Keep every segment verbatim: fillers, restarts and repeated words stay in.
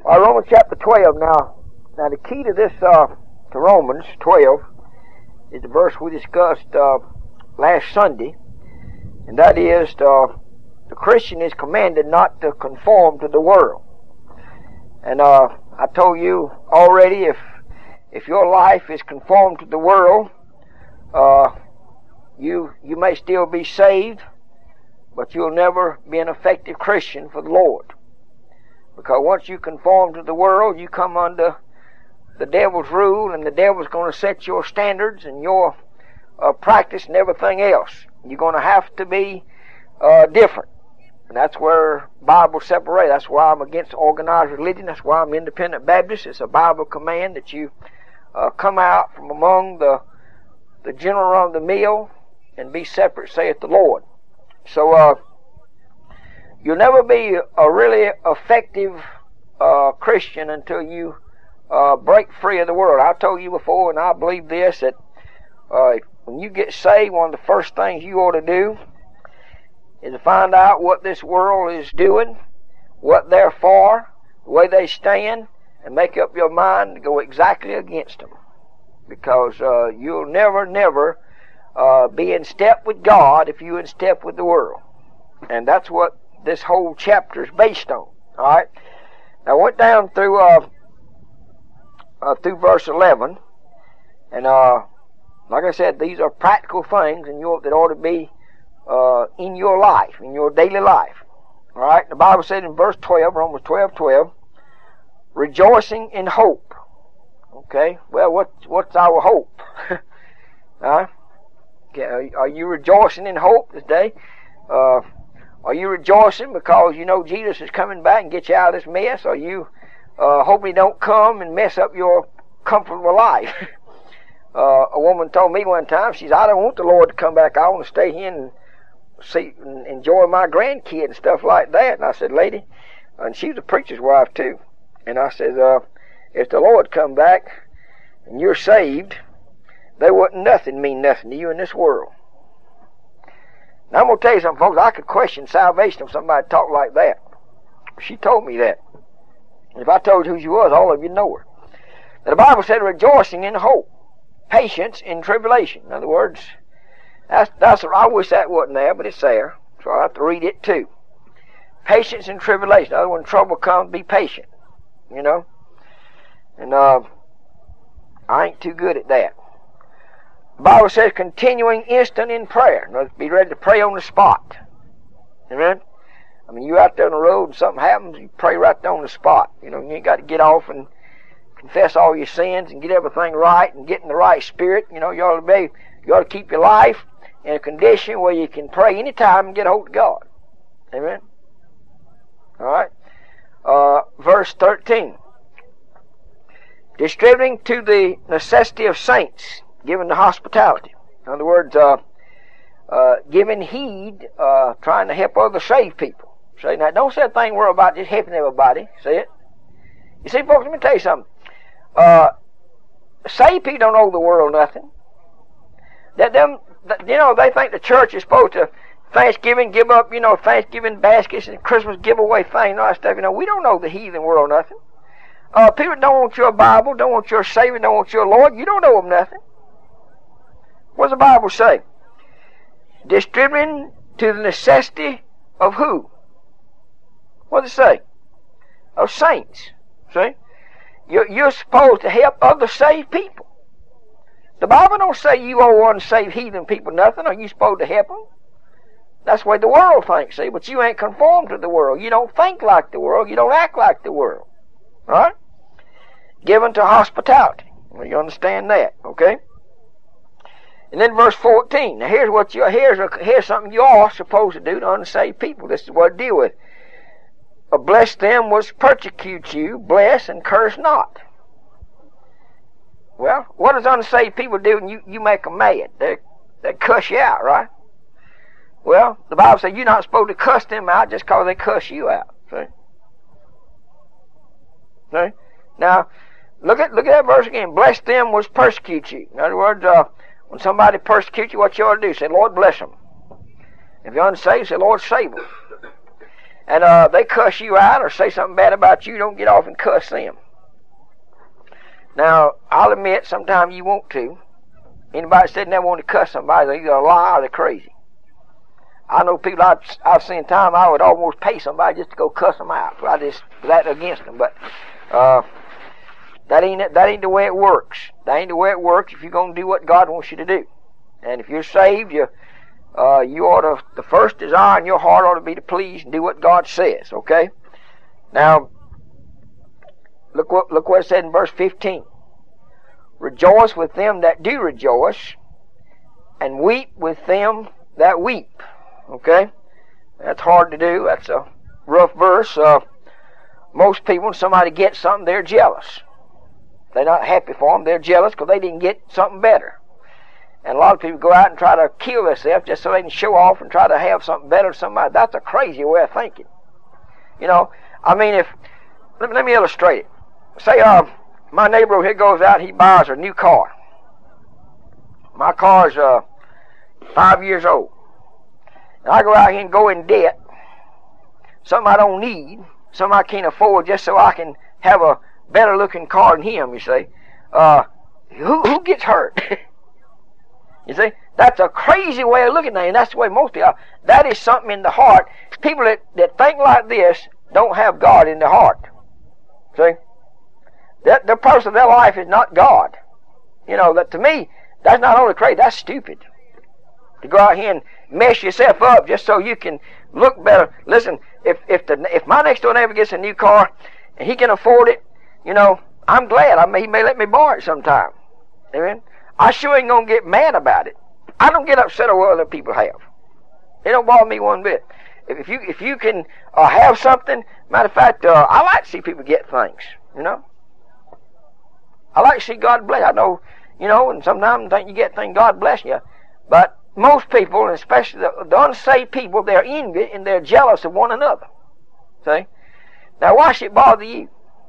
Uh, Romans chapter twelve. Now, now the key to this, uh, to Romans twelve, is the verse we discussed uh, last Sunday, and that is uh, the Christian is commanded not to conform to the world. And uh, I told you already, if if your life is conformed to the world, uh, you you may still be saved, but you'll never be an effective Christian for the Lord. Because once you conform to the world, you come under the devil's rule, and the devil's going to set your standards and your uh, practice and everything else. You're going to have to be uh, different. And that's where Bible separates. That's why I'm against organized religion. That's why I'm independent Baptist. It's a Bible command that you uh, come out from among the the general of the mill and be separate, saith the Lord. So, uh, you'll never be a really effective uh, Christian until you uh, break free of the world. I told you before, and I believe this, that uh, when you get saved, one of the first things you ought to do is to find out what this world is doing, what they're for, the way they stand, and make up your mind to go exactly against them. Because uh, you'll never, never uh, be in step with God if you're in step with the world. And that's what this whole chapter is based on. Alright? Now I went down through uh, uh, through verse eleven, and uh, like I said, these are practical things in your, that ought to be uh, in your life, in your daily life. Alright? The Bible said in verse twelve, Romans twelve twelve, rejoicing in hope. Okay? Well, what, what's our hope? uh, okay, are, are you rejoicing in hope this day? Uh, Are you rejoicing because you know Jesus is coming back and get you out of this mess? Are you uh, hoping he don't come and mess up your comfortable life? uh, a woman told me one time, she said, I don't want the Lord to come back. I want to stay here and see and enjoy my grandkid and stuff like that. And I said, lady, and she was a preacher's wife too. And I said, uh, if the Lord come back and you're saved, there wouldn't nothing mean nothing to you in this world. Now I'm going to tell you something, folks. I could question salvation if somebody talked like that. She told me that. If I told you who she was, all of you know her. Now, the Bible said rejoicing in hope, patience in tribulation. In other words, that's, that's, I wish that wasn't there, but it's there. So I have to read it too. Patience in tribulation. In other words, when trouble comes, be patient. You know? And uh, I ain't too good at that. The Bible says continuing instant in prayer. Now, be ready to pray on the spot. Amen? I mean, you're out there on the road and something happens, you pray right there on the spot. You know, you ain't got to get off and confess all your sins and get everything right and get in the right spirit. You know, you ought to be, you ought to keep your life in a condition where you can pray anytime and get a hold of God. Amen? Alright? Uh, verse thirteen. Distributing to the necessity of saints, giving the hospitality. In other words, uh, uh, giving heed, uh, trying to help other saved people. See, now don't say a thing worry about just helping everybody. See it? You see, folks, let me tell you something. Uh, saved people don't owe the world nothing. That them, that, you know, they think the church is supposed to Thanksgiving give up, you know, Thanksgiving baskets and Christmas giveaway thing and all that stuff. You know, we don't owe the heathen world nothing. Uh, people don't want your Bible, don't want your Savior, don't want your Lord. You don't owe them nothing. What does the Bible say? Distributing to the necessity of who? What does it say? Of saints. See? You're, you're supposed to help other saved people. The Bible don't say you owe unsaved heathen people nothing. Are you supposed to help them? That's the way the world thinks, see? But you ain't conformed to the world. You don't think like the world. You don't act like the world. Right? Given to hospitality. Well, you understand that, okay? And then verse fourteen. Now here's what you here's a, here's something you are supposed to do to unsaved people. This is what I deal with. Uh, bless them which persecute you, bless and curse not. Well, what does unsaved people do when you, you make them mad? They they cuss you out, right? Well, the Bible says you're not supposed to cuss them out just because they cuss you out. See? See? Now, look at look at that verse again. Bless them which persecute you. In other words, uh, when somebody persecutes you, what you ought to do? Say, Lord, bless them. If you're unsaved, say, Lord, save them. and uh, they cuss you out or say something bad about you, don't get off and cuss them. Now, I'll admit, sometimes you want to. Anybody said they want to cuss somebody, they're either a lie or they're crazy. I know people I've, I've seen time I would almost pay somebody just to go cuss them out. I just that against them, but uh, that ain't that ain't the way it works. That ain't the way it works. If you're gonna do what God wants you to do, and if you're saved, you uh, you ought to. The first desire in your heart ought to be to please and do what God says. Okay. Now, look what look what it said in verse fifteen. Rejoice with them that do rejoice, and weep with them that weep. Okay? That's hard to do. That's a rough verse. Uh, most people, when somebody gets something, they're jealous. They're not happy for them. They're jealous because they didn't get something better. And a lot of people go out and try to kill themselves just so they can show off and try to have something better than somebody. That's a crazy way of thinking. You know, I mean, if, let me, let me illustrate it. Say, uh, my neighbor over here goes out, he buys a new car. My car's uh, five years old. And I go out here and go in debt, something I don't need, something I can't afford just so I can have a better looking car than him, you see. Uh, who, who gets hurt? You see? That's a crazy way of looking at it, and that's the way most people are. That is something in the heart. People that, that think like this don't have God in their heart. See? That the person of their life is not God. You know, that to me, that's not only crazy, that's stupid. To go out here and mess yourself up just so you can look better. Listen, if if the if my next door neighbor gets a new car and he can afford it, you know, I'm glad. I may he may let me borrow it sometime. Amen. I sure ain't gonna get mad about it. I don't get upset over what other people have. It don't bother me one bit. If, if you if you can uh, have something, matter of fact, uh, I like to see people get things. You know, I like to see God bless. I know, you know, and sometimes I think you get things, God bless you, but most people, and especially the, the unsaved people, they're envious and they're jealous of one another. See? Now, why should it bother you?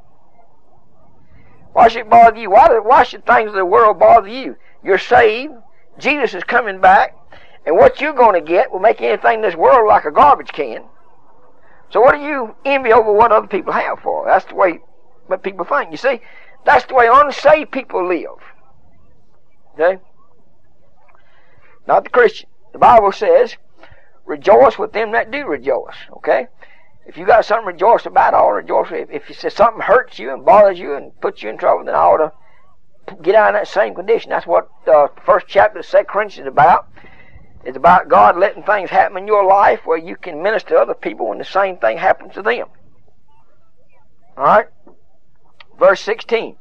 Why should it bother you? Why, why should things of the world bother you? You're saved. Jesus is coming back. And what you're going to get will make anything in this world like a garbage can. So what do you envy over what other people have for? That's the way what people think. You see? That's the way unsaved people live. Okay? Not the Christian. The Bible says, rejoice with them that do rejoice. Okay? If you got something to rejoice about, I ought to rejoice. If, if you say something hurts you and bothers you and puts you in trouble, then I ought to get out of that same condition. That's what the uh, first chapter of Second Corinthians is about. It's about God letting things happen in your life where you can minister to other people when the same thing happens to them. Alright? Verse sixteen.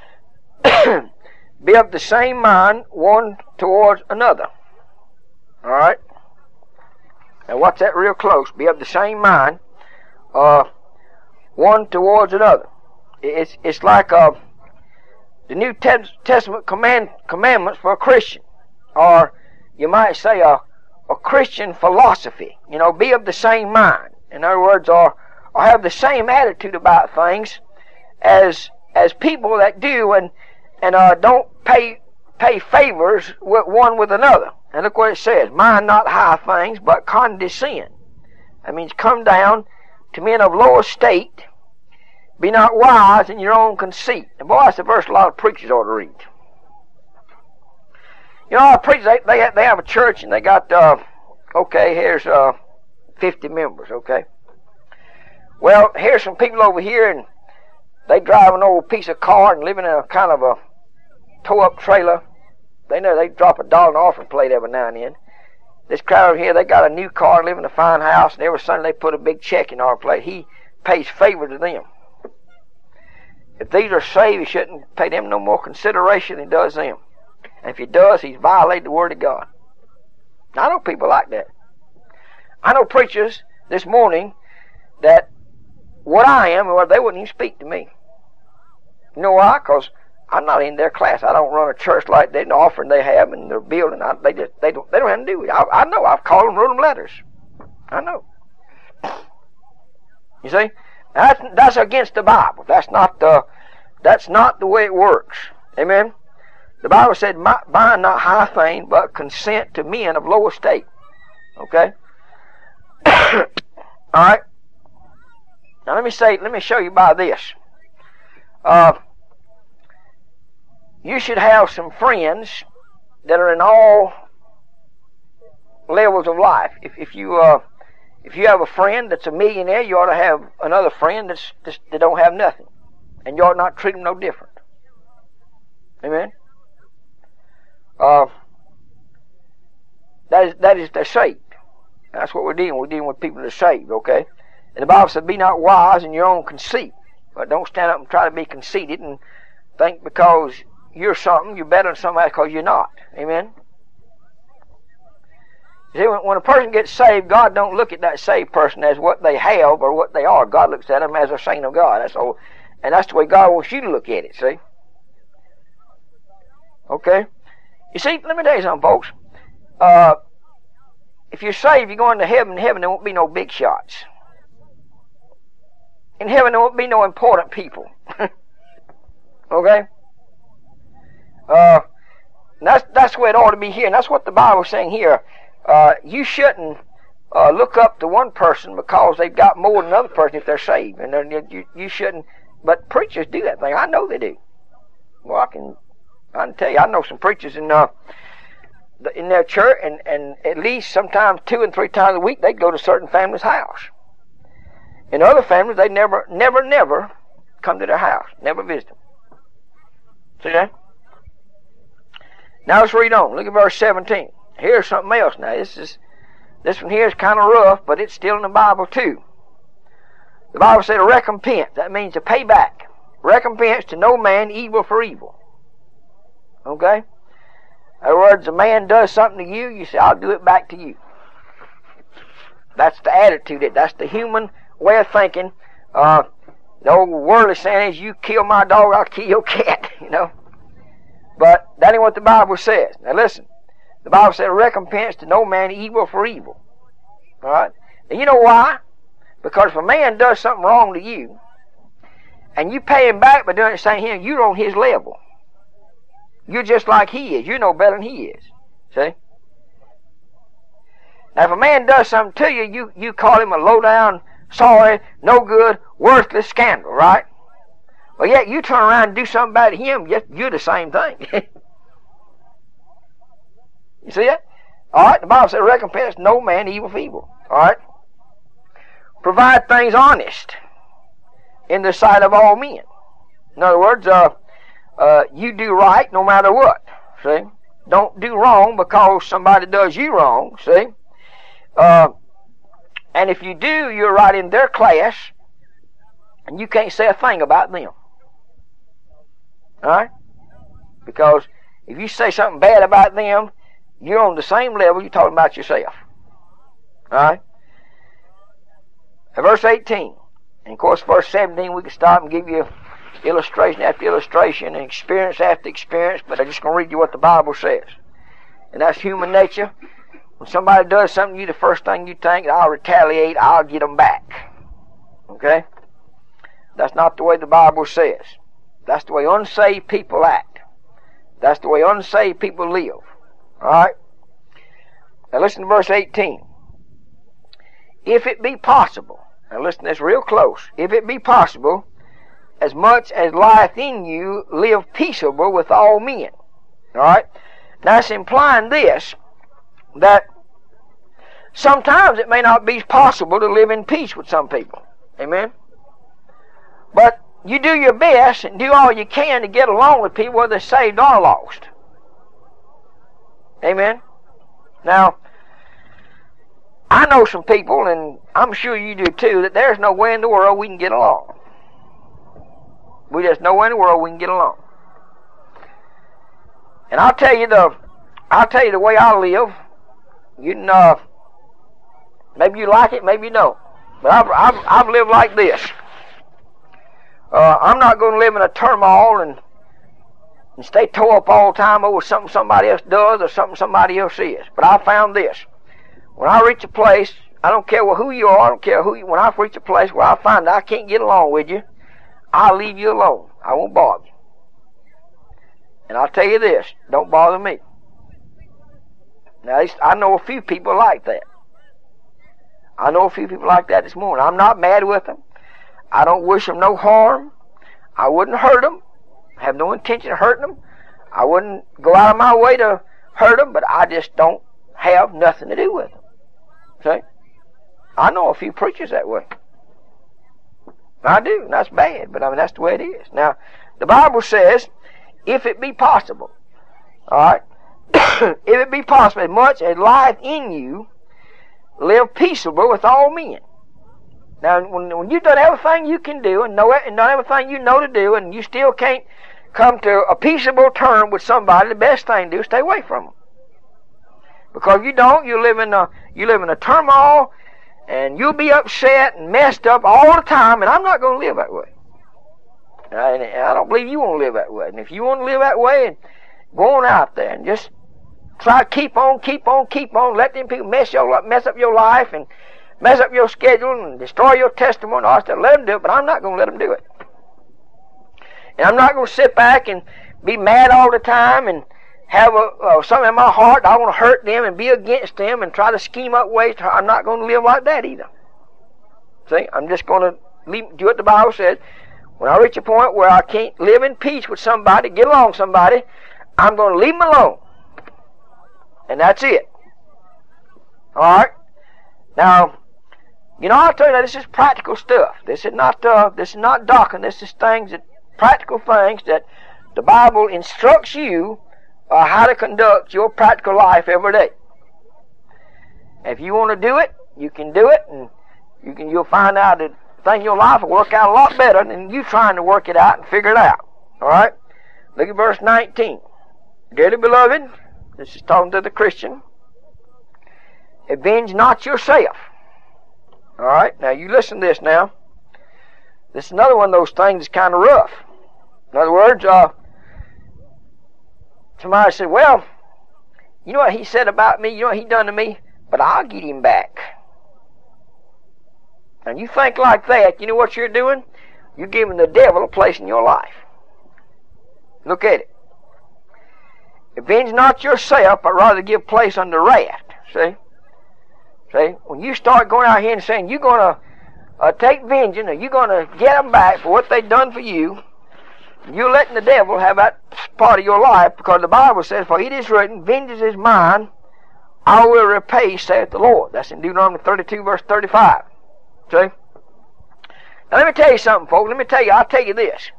Be of the same mind one towards another. Alright? Now watch that real close. Be of the same mind uh, one towards another. It's it's like uh, the New Testament command commandments for a Christian. Or you might say a, a Christian philosophy. You know, be of the same mind. In other words, or, or have the same attitude about things as as people that do and and uh, don't pay pay favors with one with another. And look what it says: mind not high things, but condescend. That means come down to men of low estate. Be not wise in your own conceit. And boy, that's a verse a lot of preachers ought to read. You know, our preachers, they, they, have, they have a church and they got, uh, okay, here's uh, fifty members, okay. Well, here's some people over here and they drive an old piece of car and living in a kind of a tow-up trailer. They know they drop a dollar in the offering plate every now and then. This crowd over here, they got a new car, live in a fine house, and every Sunday they put a big check in our plate. He pays favor to them. If these are saved, he shouldn't pay them no more consideration than he does them. And if he does, he's violated the Word of God. Now, I know people like that. I know preachers this morning that what I am, well, they wouldn't even speak to me. You know why? Because I'm not in their class. I don't run a church like that. The offering they have and their building, I, they just they don't they don't have to do it. I, I know. I've called them, wrote them letters. I know. You see, that's that's against the Bible. That's not the that's not the way it works. Amen. The Bible said, "Bind not high things, but consent to men of low estate." Okay. All right. Now let me say, let me show you by this. Uh, you should have some friends that are in all levels of life. If, if you uh, if you have a friend that's a millionaire, you ought to have another friend that's, that's that don't have nothing, and you ought not treat them no different. Amen. Uh, that is that is they're saved. That's what we're dealing with. We're dealing with people that are saved. Okay. And the Bible said, "Be not wise in your own conceit." But don't stand up and try to be conceited and think because you're something, you're better than somebody because you're not. Amen? You see, when, when a person gets saved, God don't look at that saved person as what they have or what they are. God looks at them as a saint of God. That's all. And that's the way God wants you to look at it, see? Okay? You see, let me tell you something, folks. Uh, if you're saved, you're going to heaven. In heaven, there won't be no big shots. In heaven, there won't be no important people. Okay? Uh, that's that's the way it ought to be here. And that's what the Bible is saying here. Uh, you shouldn't uh, look up to one person because they've got more than another person if they're saved. And they're, you, you shouldn't. But preachers do that thing. I know they do. Well, I can, I can tell you, I know some preachers in uh, the, in their church, and, and at least sometimes two and three times a week, they go to certain families' house. In other families, they never, never, never come to their house. Never visit them. See that? Now let's read on. Look at verse seventeen. Here's something else now. This is this one here is kind of rough, but it's still in the Bible too. The Bible said a recompense. That means to pay back. Recompense to no man evil for evil. Okay? In other words, a man does something to you, you say, I'll do it back to you. That's the attitude. That's the human way of thinking. Uh, the old worldly saying is, you kill my dog, I'll kill your cat, you know. But that ain't what the Bible says. Now listen, the Bible said, recompense to no man evil for evil. All right? And you know why? Because if a man does something wrong to you, and you pay him back by doing the same thing, you're on his level. You're just like he is. You're no better than he is. See? Now if a man does something to you, you, you call him a low-down, sorry, no good, worthless scandal, right? Well, yet you turn around and do something about him, yet you're the same thing. You see it? All right, the Bible says, recompense no man evil for evil. All right? Provide things honest in the sight of all men. In other words, uh, uh, you do right no matter what. See? Don't do wrong because somebody does you wrong. See? Uh, and if you do, you're right in their class, and you can't say a thing about them. All right? Because if you say something bad about them, you're on the same level you're talking about yourself. All right? Verse eighteen. And of course, verse seventeen, we can stop and give you illustration after illustration and experience after experience, but I'm just going to read you what the Bible says. And that's human nature. When somebody does something to you, the first thing you think, I'll retaliate, I'll get them back. Okay? That's not the way the Bible says. That's the way unsaved people act. That's the way unsaved people live. Alright? Now listen to verse eighteen. If it be possible, now listen to this real close. If it be possible, as much as lieth in you, live peaceable with all men. Alright? Now it's implying this, that sometimes it may not be possible to live in peace with some people. Amen? But you do your best and do all you can to get along with people, whether they're saved or lost. Amen? Now, I know some people, and I'm sure you do too, that there's no way in the world we can get along. We just know in the world we can get along. And I'll tell you the, I'll tell you the way I live. You can, uh, maybe you like it, maybe you don't. But I've, I've, I've lived like this. Uh, I'm not going to live in a turmoil and, and stay tore up all the time over something somebody else does or something somebody else is. But I found this. When I reach a place, I don't care who you are, I don't care who you, when I reach a place where I find that I can't get along with you, I'll leave you alone. I won't bother you. And I'll tell you this, don't bother me. Now, I know a few people like that. I know a few people like that this morning. I'm not mad with them. I don't wish them no harm. I wouldn't hurt them. I have no intention of hurting them. I wouldn't go out of my way to hurt them, but I just don't have nothing to do with them. See? I know a few preachers that way. I do, and that's bad, but I mean, that's the way it is. Now, the Bible says, if it be possible, all right, if it be possible, as much as lieth in you, live peaceable with all men. Now, when, when you've done everything you can do, and know it, and done everything you know to do, and you still can't come to a peaceable term with somebody, the best thing to do is stay away from them. Because if you don't, you live in a you live in a turmoil, and you'll be upset and messed up all the time. And I'm not going to live that way. And I don't believe you want to live that way. And if you want to live that way, and go on out there and just try to keep on, keep on, keep on. Let them people mess your mess up your life and mess up your schedule and destroy your testimony. I still let them do it, but I'm not going to let them do it. And I'm not going to sit back and be mad all the time and have a, uh, something in my heart. I want to hurt them and be against them and try to scheme up ways. To, I'm not going to live like that either. See, I'm just going to leave, do what the Bible says. When I reach a point where I can't live in peace with somebody, get along with somebody, I'm going to leave them alone. And that's it. All right? Now, you know, I'll tell you that this is practical stuff. This is not uh, this is not doctrine. This is things that practical things that the Bible instructs you uh, how to conduct your practical life every day. If you want to do it, you can do it, and you can you'll find out that things in your life will work out a lot better than you trying to work it out and figure it out. All right? Look at verse nineteen. Dearly beloved, this is talking to the Christian. Avenge not yourself. All right? Now you listen to this now. This is another one of those things that's kind of rough. In other words, uh, somebody said, well, you know what he said about me, you know what he done to me, but I'll get him back. And you think like that, you know what you're doing? You're giving the devil a place in your life. Look at it. Avenge not yourself, but rather give place unto wrath. See? See? When you start going out here and saying you're going to uh, take vengeance, or you're going to get them back for what they've done for you, you're letting the devil have that part of your life, because the Bible says, for it is written, vengeance is mine, I will repay, saith the Lord. That's in Deuteronomy thirty-two, verse thirty-five. See? Now let me tell you something, folks. Let me tell you, I'll tell you this.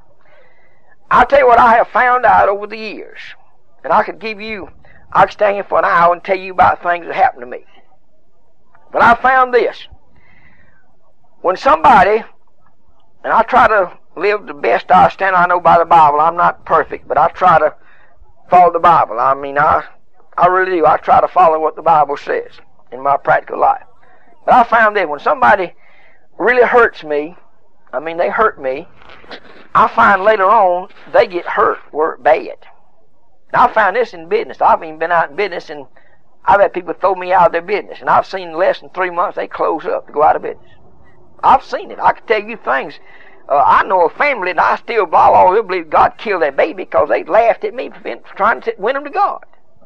I'll tell you what I have found out over the years. And I could give you, I could stand here for an hour and tell you about things that happened to me. But I found this. When somebody, and I try to live the best I stand I know by the Bible. I'm not perfect, but I try to follow the Bible. I mean, I, I really do. I try to follow what the Bible says in my practical life. But I found that when somebody really hurts me, I mean, they hurt me, I find later on they get hurt where bad. Now, I found this in business. I've even been out in business, and I've had people throw me out of their business. And I've seen in less than three months they close up to go out of business. I've seen it. I can tell you things. Uh, I know a family, and I still all believe God killed their baby because they laughed at me for trying to win them to God.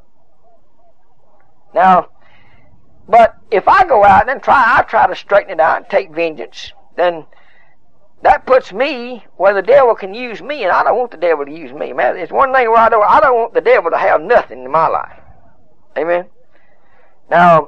Now, but if I go out and try, I try to straighten it out and take vengeance, then that puts me where the devil can use me, and I don't want the devil to use me. Man, it's one thing where I don't, I don't want the devil to have nothing in my life. Amen? Now,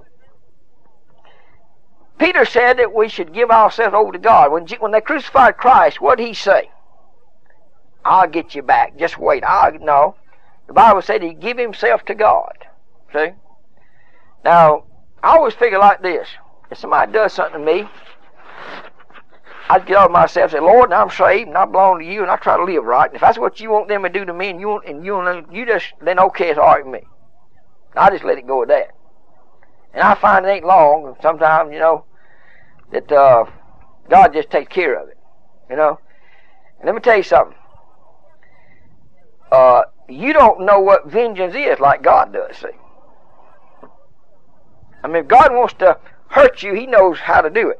Peter said that we should give ourselves over to God. When, when they crucified Christ, what did he say? I'll get you back. Just wait. I'll, no. The Bible said he give himself to God. See? Now, I always figure like this. If somebody does something to me, I get out of myself and say, Lord, I'm saved and I belong to you and I try to live right. And if that's what you want them to do to me, and you want, and you want, you just, then okay, it's all right with me. I just let it go at that. And I find it ain't long. Sometimes, you know, that uh, God just takes care of it. You know. And let me tell you something. Uh, you don't know what vengeance is like God does. See. I mean, if God wants to hurt you, He knows how to do it.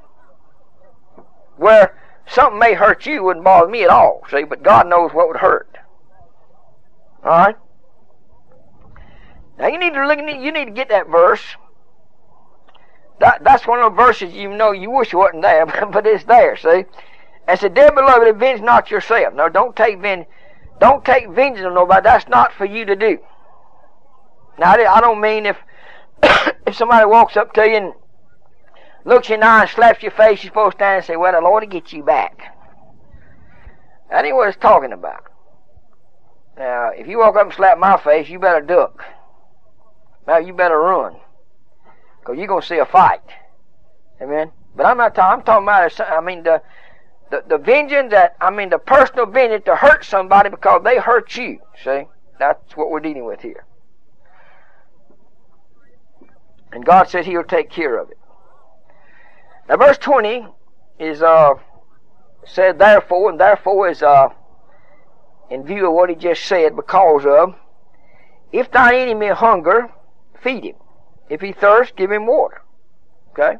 Where something may hurt you wouldn't bother me at all, see, but God knows what would hurt. All right? Now you need to look. You need to get that verse. That, that's one of the verses you know you wish it wasn't there, but it's there, see? And said, dear beloved, avenge not yourself. No, don't take ven- don't take vengeance on nobody. That's not for you to do. Now, I don't mean if if somebody walks up to you and looks you in the eye and slaps your face, you're supposed to stand and say, well, the Lord will get you back. That ain't what it's talking about. Now, if you walk up and slap my face, you better duck. Now, you better run. Because you're going to see a fight. Amen? But I'm not talking, I'm talking about, I mean, the, the, the vengeance that, I mean, the personal vengeance to hurt somebody because they hurt you. See? That's what we're dealing with here. And God says He'll take care of it. Now, verse twenty is, uh, said, therefore, and therefore is, uh, in view of what he just said, because of, if thine enemy hunger, feed him. If he thirst, give him water. Okay?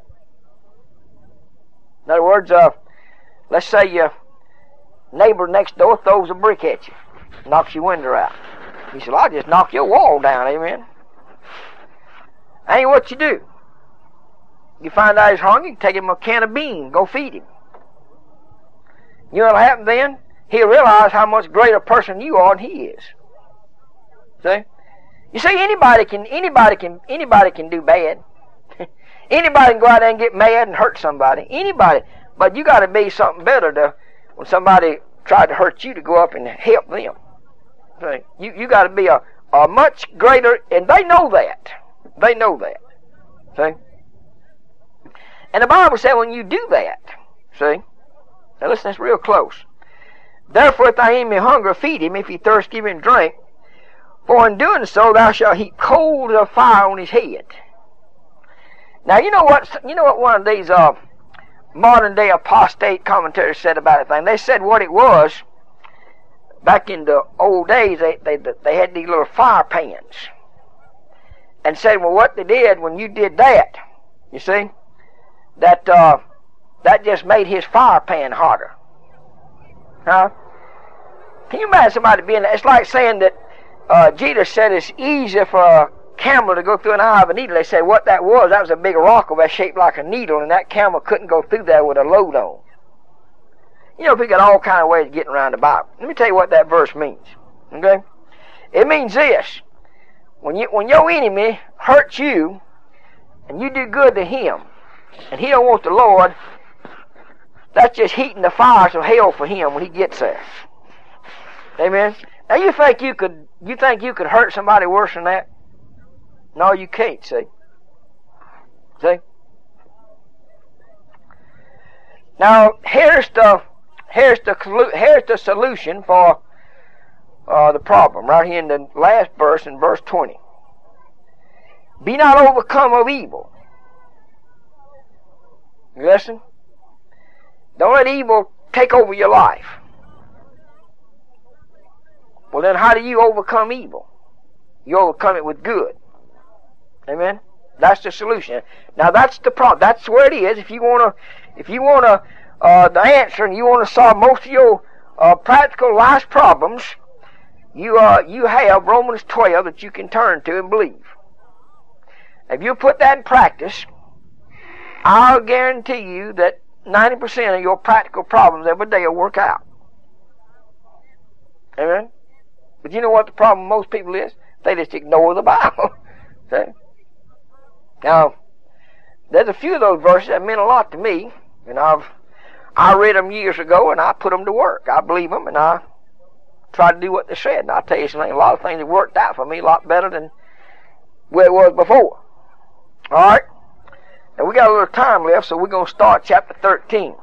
In other words, uh, let's say your neighbor next door throws a brick at you, knocks your window out. You say, well, I'll just knock your wall down, amen? That ain't what you do. You find out he's hungry, you take him a can of beans, go feed him. You know what'll happen then? He'll realize how much greater person you are than he is. See? You see, anybody can, anybody can, anybody can do bad. Anybody can go out there and get mad and hurt somebody. Anybody. But you got to be something better to, when somebody tried to hurt you, to go up and help them. See? You you got to be a, a much greater, and they know that. They know that. See? And the Bible said when you do that, see? Now listen, that's real close. Therefore, if thy enemy hunger, feed him. If he thirst, give him drink. For in doing so, thou shalt heap coals of fire on his head. Now, you know what? You know what one of these uh, modern day apostate commentators said about the thing? They said what it was. Back in the old days, they they they had these little fire pans, and said, well, what they did when you did that, you see, that uh, that just made his fire pan hotter. Huh? Can you imagine somebody being there? It's like saying that uh, Jesus said it's easier for a camel to go through an eye of a needle. They said what that was, that was a big rock of that shaped like a needle, and that camel couldn't go through there with a load on. You know, we got all kind of ways of getting around the Bible. Let me tell you what that verse means. Okay? It means this. When you when your enemy hurts you, and you do good to him, and he don't want the Lord, that's just heating the fires of hell for him when he gets there. Amen? Now you think you could you think you could hurt somebody worse than that? No, you can't, see. See? Now here's the here's the here's the solution for uh, the problem right here in the last verse, in verse twenty. Be not overcome of evil. You listen? Don't let evil take over your life. Well, then how do you overcome evil? You overcome it with good. Amen? That's the solution. Now that's the problem. That's where it is. If you want to, if you want to, uh, the answer, and you want to solve most of your uh, practical life problems, you uh, you have Romans twelve that you can turn to and believe. If you put that in practice, I'll guarantee you that ninety percent of your practical problems every day will work out. Amen? But you know what the problem with most people is? They just ignore the Bible. See? Now, there's a few of those verses that meant a lot to me, and I've I read them years ago, and I put them to work. I believe them, and I try to do what they said. And I'll tell you something, a lot of things have worked out for me a lot better than where it was before. All right? Now, we got a little time left, so we're going to start chapter thirteen.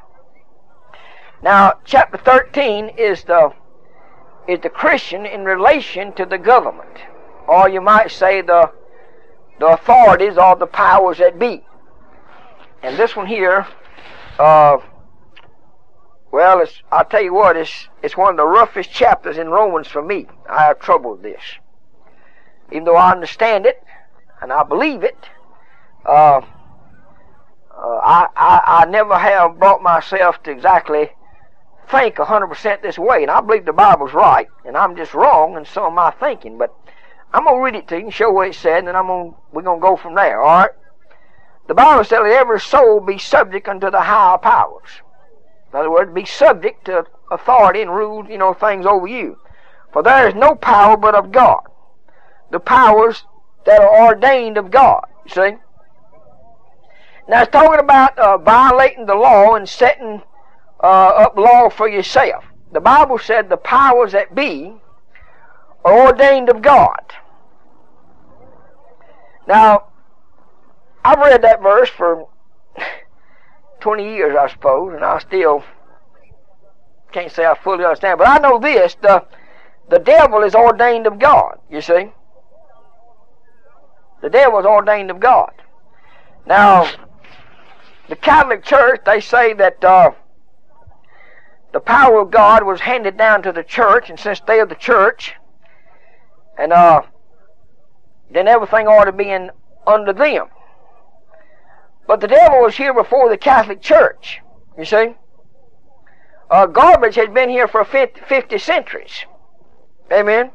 Now, chapter thirteen is the is the Christian in relation to the government, or you might say the the authorities or the powers that be. And this one here, uh, well, it's, I'll tell you what, it's it's one of the roughest chapters in Romans for me. I have trouble with this, even though I understand it and I believe it. Uh, uh, I, I I never have brought myself to exactly think one hundred percent this way, and I believe the Bible's right, and I'm just wrong in some of my thinking. But I'm gonna read it to you and show what it said, and then I'm gonna we're gonna go from there. All right. the Bible said, let every soul be subject unto the higher powers. In other words, be subject to authority and rule, you know, things over you. For there is no power but of God. The powers that are ordained of God, you see. Now it's talking about uh, violating the law and setting uh, up law for yourself. The Bible said the powers that be are ordained of God. Now, I've read that verse for twenty years, I suppose, and I still can't say I fully understand. But I know this, the, the devil is ordained of God, you see. The devil is ordained of God. Now, the Catholic Church, they say that uh, the power of God was handed down to the church, and since they are the church, and uh, then everything ought to be in under them. But the devil was here before the Catholic Church, you see. Uh, garbage has been here for fifty centuries. Amen.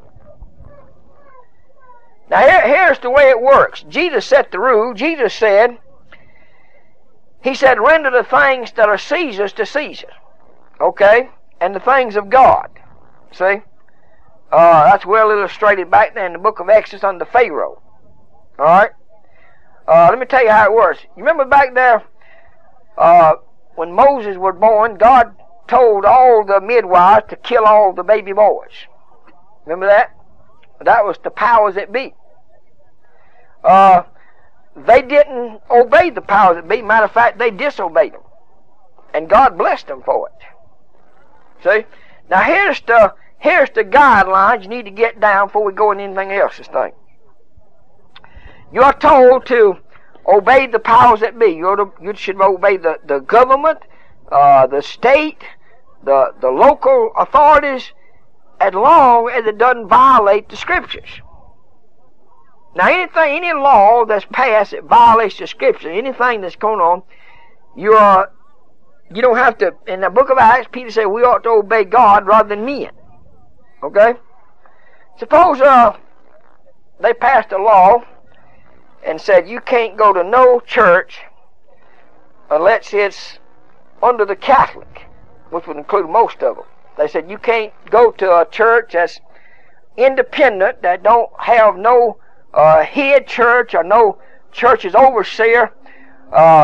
Now here, here's the way it works. Jesus set the rule. Jesus said, He said, render the things that are Caesar's to Caesar. Okay? And the things of God. See? Uh, that's well illustrated back there in the book of Exodus under Pharaoh. Alright? Uh, let me tell you how it works. You remember back there, uh, when Moses was born, God told all the midwives to kill all the baby boys. Remember that? That was the powers that be. Uh, they didn't obey the powers that be. Matter of fact, they disobeyed them. And God blessed them for it. See? Now here's the, here's the guidelines you need to get down before we go into anything else this thing. You are told to obey the powers that be. You're to, you should obey the, the government, uh, the state, the, the local authorities, as long as it doesn't violate the Scriptures. Now anything, any law that's passed that violates the Scripture, anything that's going on, you are, you don't have to, in the book of Acts, Peter said we ought to obey God rather than men. Okay? Suppose uh, they passed a law and said you can't go to no church unless it's under the Catholic, which would include most of them. They said you can't go to a church that's independent, that don't have no uh, head church or no church's overseer. Uh,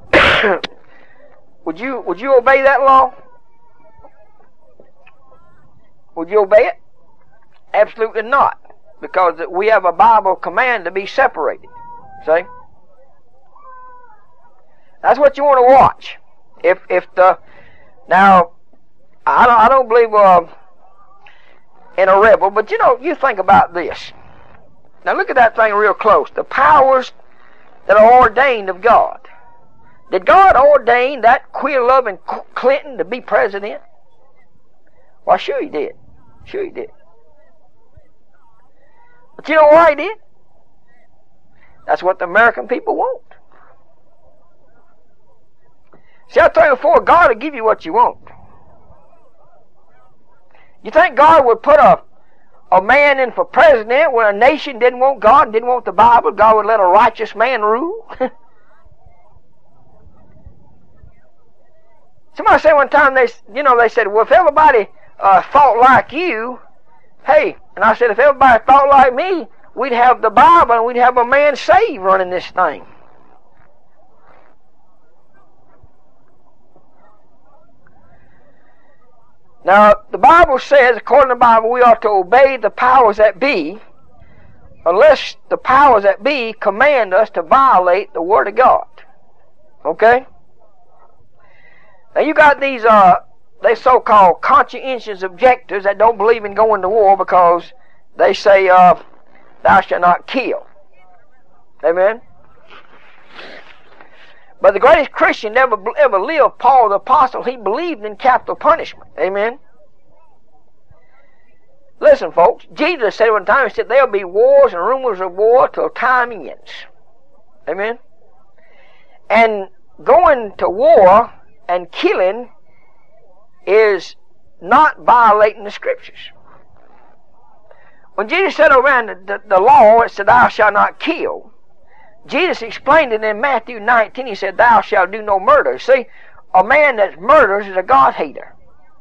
would you would you obey that law? Would you obey it? Absolutely not, because we have a Bible command to be separated. See? That's what you want to watch. If if the now. I don't, I don't believe uh, in a rebel, but you know, you think about this. Now look at that thing real close. The powers that are ordained of God. Did God ordain that queer-loving Clinton to be president? Why, sure He did. Sure He did. But you know why He did? That's what the American people want. See, I tell you before, God will give you what you want. You think God would put a, a man in for president when a nation didn't want God and didn't want the Bible? God would let a righteous man rule? Somebody said one time, they, you know, they said, well, if everybody uh, thought like you, hey, and I said, if everybody thought like me, we'd have the Bible and we'd have a man saved running this thing. Now, the Bible says, according to the Bible, we ought to obey the powers that be, unless the powers that be command us to violate the Word of God. Okay? Now, you got these, uh, they so-called conscientious objectors that don't believe in going to war because they say, uh, thou shalt not kill. Amen? But the greatest Christian ever, ever lived, Paul the Apostle, he believed in capital punishment. Amen? Listen, folks, Jesus said one time, he said, there'll be wars and rumors of war till time ends. Amen? And going to war and killing is not violating the Scriptures. When Jesus said around the, the, the law, it said, thou shalt not kill. Jesus explained it in Matthew nineteen. He said, thou shalt do no murder. See, a man that murders is a God-hater.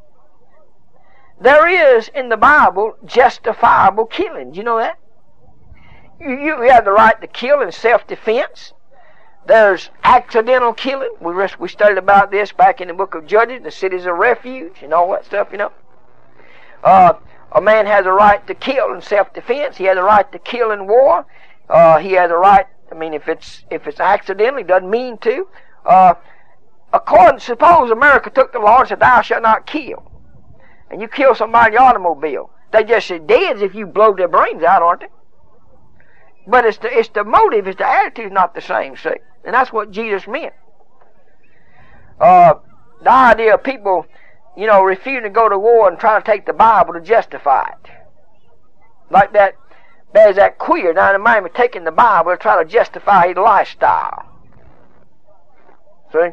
There is, in the Bible, justifiable killing. Do you know that? You, you have the right to kill in self-defense. There's accidental killing. We, we studied about this back in the book of Judges, the cities of refuge and all that stuff, you know. Uh, a man has a right to kill in self-defense. He has a right to kill in war. Uh, he has a right, I mean, if it's if it's accidental, he doesn't mean to. Uh, according, suppose America took the law and said, thou shalt not kill. And you kill somebody in your automobile. They just as dead as if you blow their brains out, aren't they? But it's the, it's the motive, it's the attitude not the same, see? And that's what Jesus meant. Uh, the idea of people, you know, refusing to go to war and trying to take the Bible to justify it. Like that, there's that queer down in Miami taking the Bible to try to justify his lifestyle. See?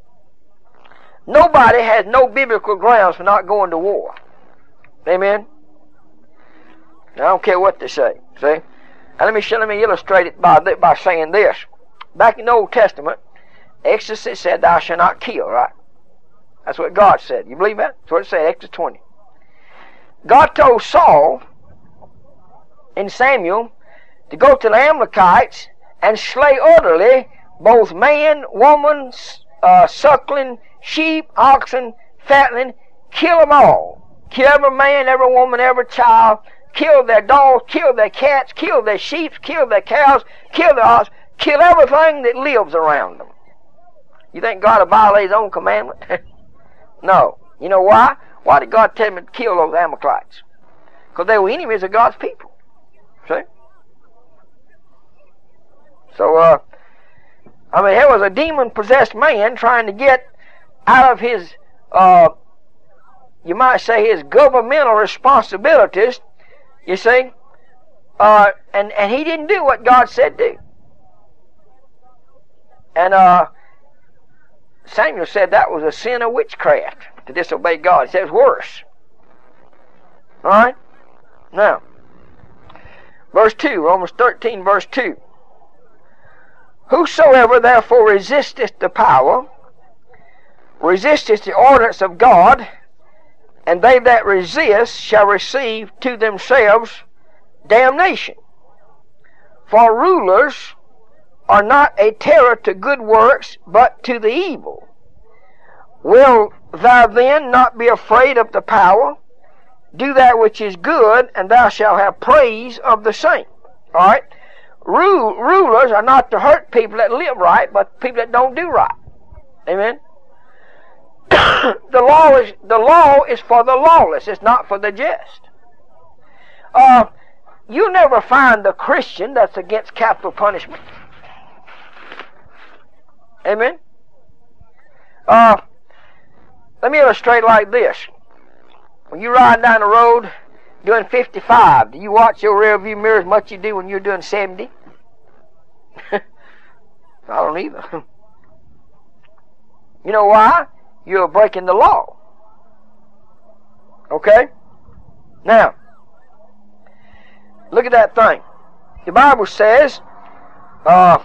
Nobody has no biblical grounds for not going to war. Amen? I don't care what they say. See? Now let me show, let me illustrate it by, by saying this. Back in the Old Testament, Exodus said, thou shalt not kill, right? That's what God said. You believe that? That's what it said, Exodus twenty. God told Saul and Samuel to go to the Amalekites and slay utterly both man, woman, uh, suckling, sheep, oxen, fatling, kill them all. Kill every man, every woman, every child. Kill their dogs, kill their cats, kill their sheep, kill their cows, kill their oxen, kill everything that lives around them. You think God will violate his own commandment? No. You know why? Why did God tell him to kill those Amalekites? Because they were enemies of God's people. See? So, uh, I mean, there was a demon-possessed man trying to get out of his, uh, you might say, his governmental responsibilities, you see, uh, and, and he didn't do what God said do. And uh, Samuel said that was a sin of witchcraft, to disobey God. He said it's worse. All right? Now, verse two, Romans thirteen, verse two. Whosoever therefore resisteth the power, resisteth the ordinance of God, and they that resist shall receive to themselves damnation. For rulers are not a terror to good works, but to the evil. Will thou then not be afraid of the power? Do that which is good, and thou shalt have praise of the same. All right? Rule, rulers are not to hurt people that live right, but people that don't do right. Amen? the law is the law is for the lawless. It's not for the just. Uh, you never find the Christian that's against capital punishment. Amen? Uh, let me illustrate like this. When you ride down the road doing fifty-five, do you watch your rear view mirror as much as you do when you're doing seventy? I don't either. You know why? You're breaking the law. Okay? Now, look at that thing. The Bible says, uh,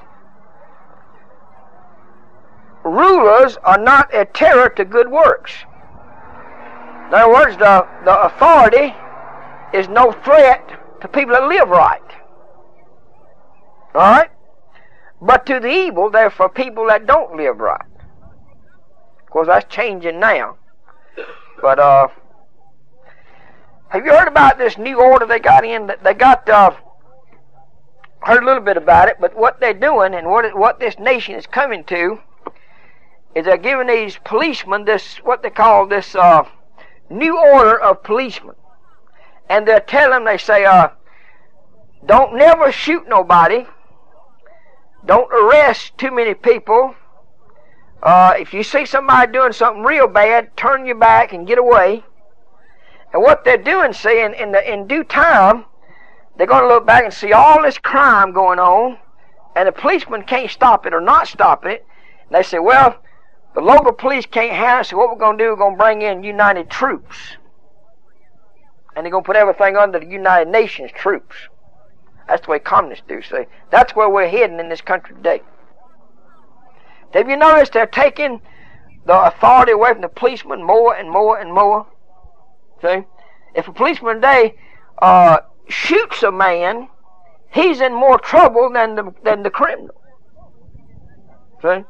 rulers are not a terror to good works. In other words, the, the authority is no threat to people that live right. Alright? But to the evil, they're for people that don't live right. Of course, that's changing now. But, uh, have you heard about this new order they got in? They got, uh, heard a little bit about it, but what they're doing and what, it, what this nation is coming to is they're giving these policemen this, what they call this, uh, new order of policemen. And they're telling them, they say, uh, don't never shoot nobody. Don't arrest too many people. Uh, if you see somebody doing something real bad, turn your back and get away. And what they're doing, see, in, in, the, in due time, they're going to look back and see all this crime going on, and the policeman can't stop it or not stop it. And they say, well, the local police can't handle it, so what we're going to do, we're going to bring in United troops. And they're going to put everything under the United Nations troops. That's the way communists do, see. That's where we're heading in this country today. Have you noticed they're taking the authority away from the policeman more and more and more? See? If a policeman today uh, shoots a man, he's in more trouble than the, than the criminal. See?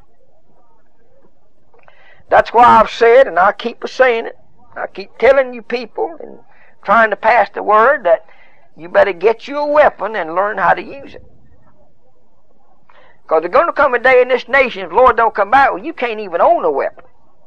That's why I've said, and I keep saying it, I keep telling you people and trying to pass the word that you better get you a weapon and learn how to use it. Because there's going to come a day in this nation, if the Lord don't come back, well, you can't even own a weapon.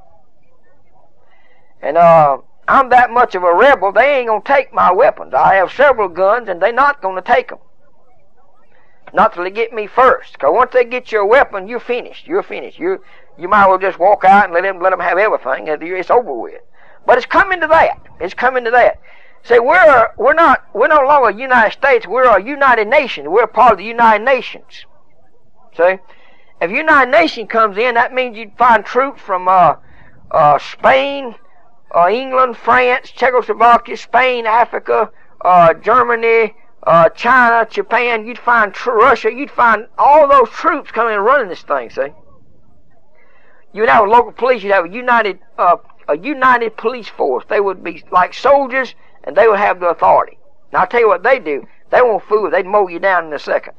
And uh, I'm that much of a rebel, they ain't going to take my weapons. I have several guns, and they're not going to take them. Not till they get me first. Because once they get your weapon, you're finished. You're finished. You you might as well just walk out and let them, let them have everything. It's over with. But it's coming to that. It's coming to that. See, we're we're not we're no longer United States. We're a United Nation. We're part of the United Nations. See, if United Nation comes in, that means you'd find troops from uh, uh, Spain, uh, England, France, Czechoslovakia, Spain, Africa, uh, Germany, uh, China, Japan. You'd find tr- Russia. You'd find all those troops coming and running this thing. See, you'd have a local police. You'd have a united uh, a united police force. They would be like soldiers. And they would have the authority. Now I'll tell you what they do. They won't fool. They'd mow you down in a second.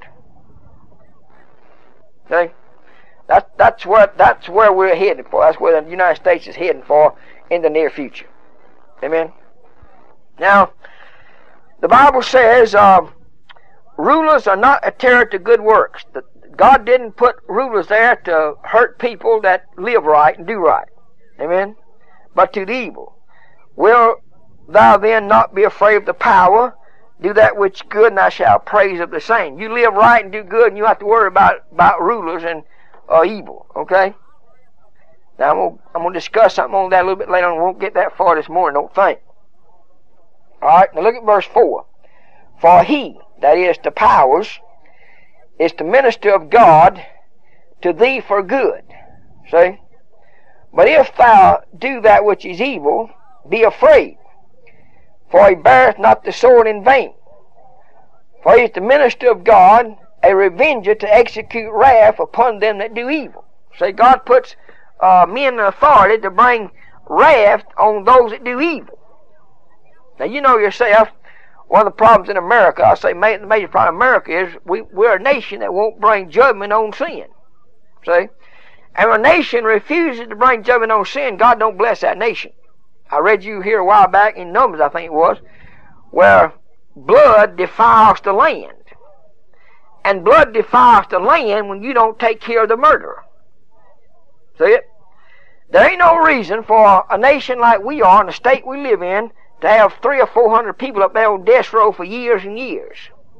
Okay? That's that's where that's where we're headed for. That's where the United States is heading for in the near future. Amen. Now, the Bible says uh, rulers are not a terror to good works. The, God didn't put rulers there to hurt people that live right and do right. Amen. But to the evil. Will thou then not be afraid of the power? Do that which is good, and thou shalt praise of the same. You live right and do good, and you have to worry about, about rulers and uh, evil. Okay? Now, I'm going I'm to discuss something on that a little bit later on. I won't get that far this morning, don't think. Alright, now look at verse four. For he, that is, the powers, is the minister of God to thee for good. See? But if thou do that which is evil, be afraid. For he beareth not the sword in vain. For he is the minister of God, a revenger to execute wrath upon them that do evil. See, God puts uh, men in authority to bring wrath on those that do evil. Now, you know yourself, one of the problems in America, I say the major problem in America is we, we're a nation that won't bring judgment on sin. See? And when a nation refuses to bring judgment on sin, God don't bless that nation. I read you here a while back in Numbers, I think it was, where blood defiles the land. And blood defiles the land when you don't take care of the murderer. See it? There ain't no reason for a nation like we are, in the state we live in, to have three or four hundred people up there on death row for years and years.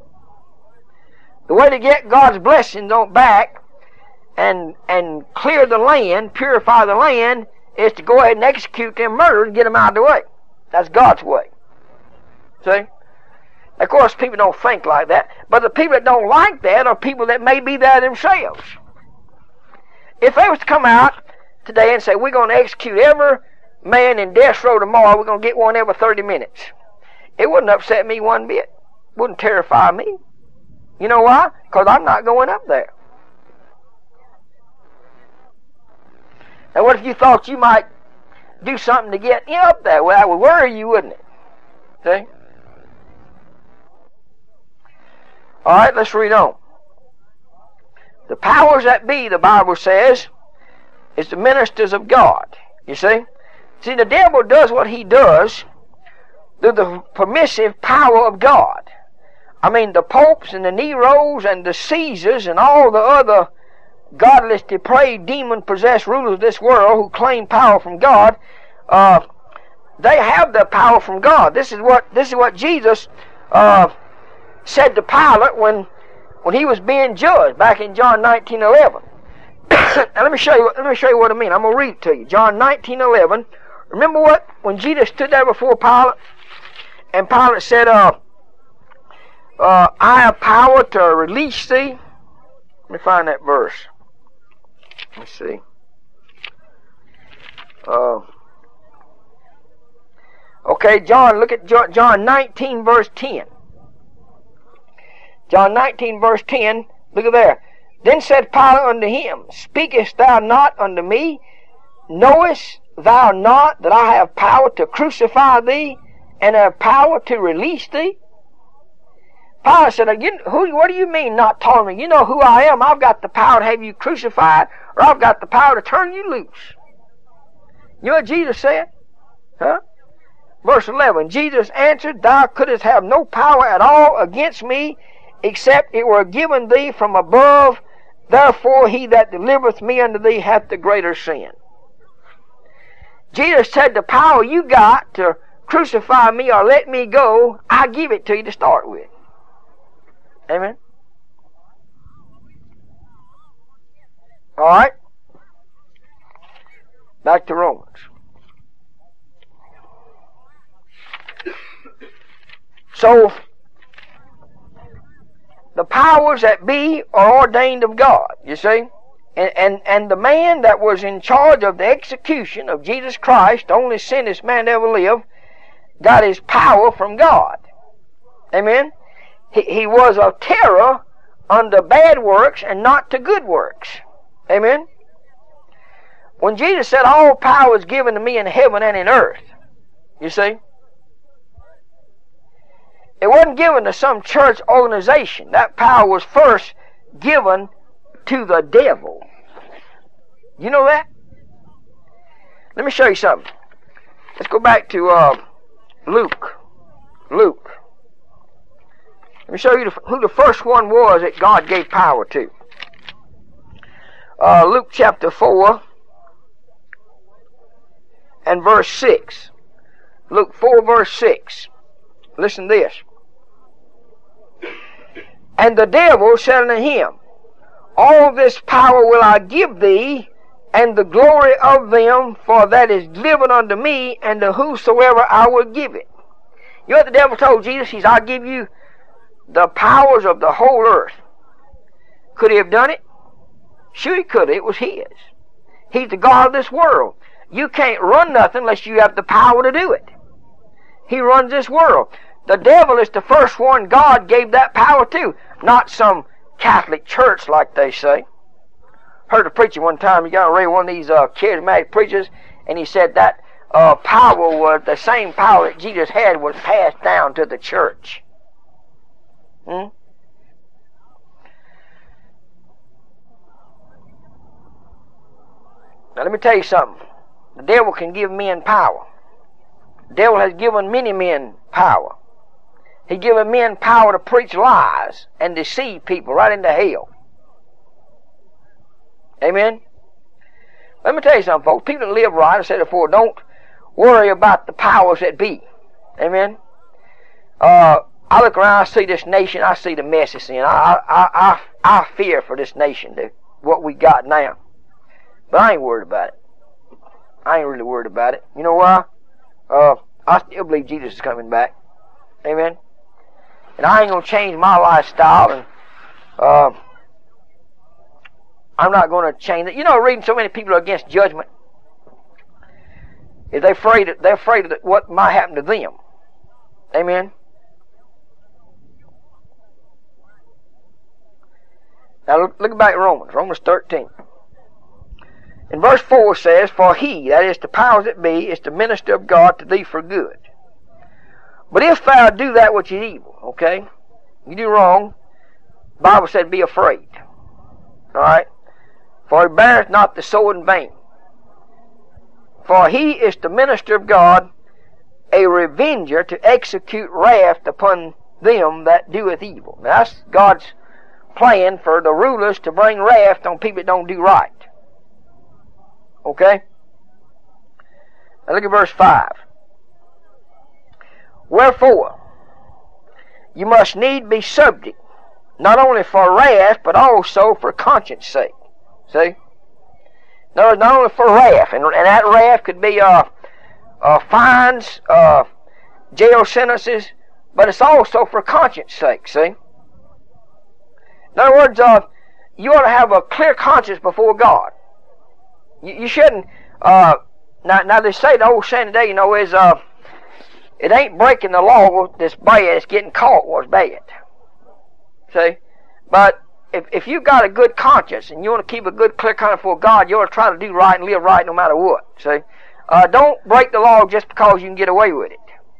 The way to get God's blessings on back and and clear the land, purify the land, is to go ahead and execute them murderers and get them out of the way. That's God's way. See? Of course, people don't think like that. But the people that don't like that are people that may be there themselves. If they was to come out today and say, we're going to execute every man in death row tomorrow, we're going to get one every thirty minutes, it wouldn't upset me one bit. It wouldn't terrify me. You know why? Because I'm not going up there. Now, what if you thought you might do something to get you up there? Well, that would worry you, wouldn't it? See? All right, let's read on. The powers that be, the Bible says, is the ministers of God. You see? See, the devil does what he does through the permissive power of God. I mean, the popes and the Neros and the Caesars and all the other godless, depraved, demon-possessed rulers of this world who claim power from God, uh, they have the power from God. This is what this is what Jesus uh, said to Pilate when when he was being judged back in John nineteen eleven. Now let me show you. Let me show you what I mean. I'm gonna read it to you. John nineteen eleven. Remember what when Jesus stood there before Pilate, and Pilate said, "Uh, uh, I have power to release thee." Let me find that verse. Let's see. Uh, okay, John, look at John nineteen, verse ten. John nineteen, verse ten, look at there. Then said Pilate unto him, Speakest thou not unto me? Knowest thou not that I have power to crucify thee, and have power to release thee? Pilate said, you, who, what do you mean not telling me? You know who I am. I've got the power to have you crucified, or I've got the power to turn you loose. You know what Jesus said? Huh? Verse eleven, Jesus answered, Thou couldst have no power at all against me, except it were given thee from above. Therefore he that delivereth me unto thee hath the greater sin. Jesus said, the power you got to crucify me or let me go, I give it to you to start with. Amen? All right? Back to Romans. So, the powers that be are ordained of God, you see? And, and, and the man that was in charge of the execution of Jesus Christ, the only sinless man to ever live, got his power from God. Amen? He, he was a terror unto bad works and not to good works. Amen? When Jesus said, all power is given to me in heaven and in earth, you see? It wasn't given to some church organization. That power was first given to the devil. You know that? Let me show you something. Let's go back to uh, Luke. Luke. Let me show you the, who the first one was that God gave power to. Uh, Luke chapter four and verse six. Luke four verse six. Listen to this. And the devil said unto him, All this power will I give thee, and the glory of them, for that is given unto me, and to whosoever I will give it. You know what the devil told Jesus? He said, I'll give you the powers of the whole earth. Could he have done it? Sure he could. It was his. He's the God of this world. You can't run nothing unless you have the power to do it. He runs this world. The devil is the first one God gave that power to, not some Catholic church like they say. Heard a preacher one time, he got to read one of these uh, charismatic preachers, and he said that uh, power was the same power that Jesus had was passed down to the church. Hmm? Now let me tell you something. The devil can give men power. The devil has given many men power. He's given men power to preach lies and deceive people right into hell. Amen? Let me tell you something, folks. People that live right, I said before, don't worry about the powers that be. Amen? Uh, I look around, I see this nation, I see the mess it's in. I, I, I, I fear for this nation, the, what we got now. But I ain't worried about it. I ain't really worried about it. You know why? Uh, I still believe Jesus is coming back. Amen? And I ain't going to change my lifestyle, and uh, I'm not going to change it. You know, reading so many people are against judgment. Is they afraid of, they're afraid of what might happen to them. Amen? Now look, look back at Romans, Romans thirteen. In verse four says, For he, that is the powers that be, is the minister of God to thee for good. But if thou do that which is evil, okay, you do wrong, the Bible said be afraid. Alright? For he beareth not the sword in vain. For he is the minister of God, a revenger to execute wrath upon them that doeth evil. Now that's God's plan for the rulers to bring wrath on people that don't do right. Okay? Now look at verse five. Wherefore, you must need be subject, not only for wrath, but also for conscience sake. See? No, not only for wrath, and, and that wrath could be uh, uh, fines, uh, jail sentences, but it's also for conscience sake, see? In other words, uh, you ought to have a clear conscience before God. You, you shouldn't, uh, now, now they say the old saying today, you know, is, uh, it ain't breaking the law that's bad, it's getting caught was bad. See? But if if you got a good conscience and you want to keep a good, clear conscience before God, you ought to try to do right and live right no matter what. See? Uh, don't break the law just because you can get away with it.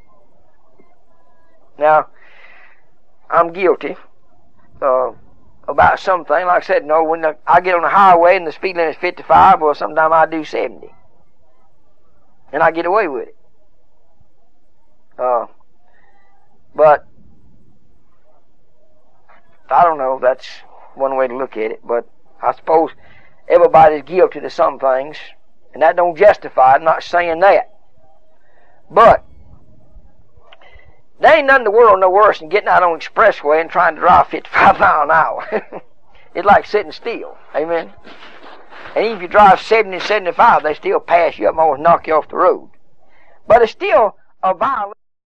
Now, I'm guilty uh, about something. Like I said, no, when the, I get on the highway and the speed limit is fifty-five, well, sometimes I do seventy. And I get away with it. Uh, but, I don't know, that's one way to look at it. But I suppose everybody's guilty to some things. And that don't justify it. I'm not saying that. But, there ain't nothing in the world no worse than getting out on the expressway and trying to drive fifty-five miles an hour. It's like sitting still. Amen? And even if you drive seventy, seventy-five, they still pass you up and almost knock you off the road. But it's still a violation.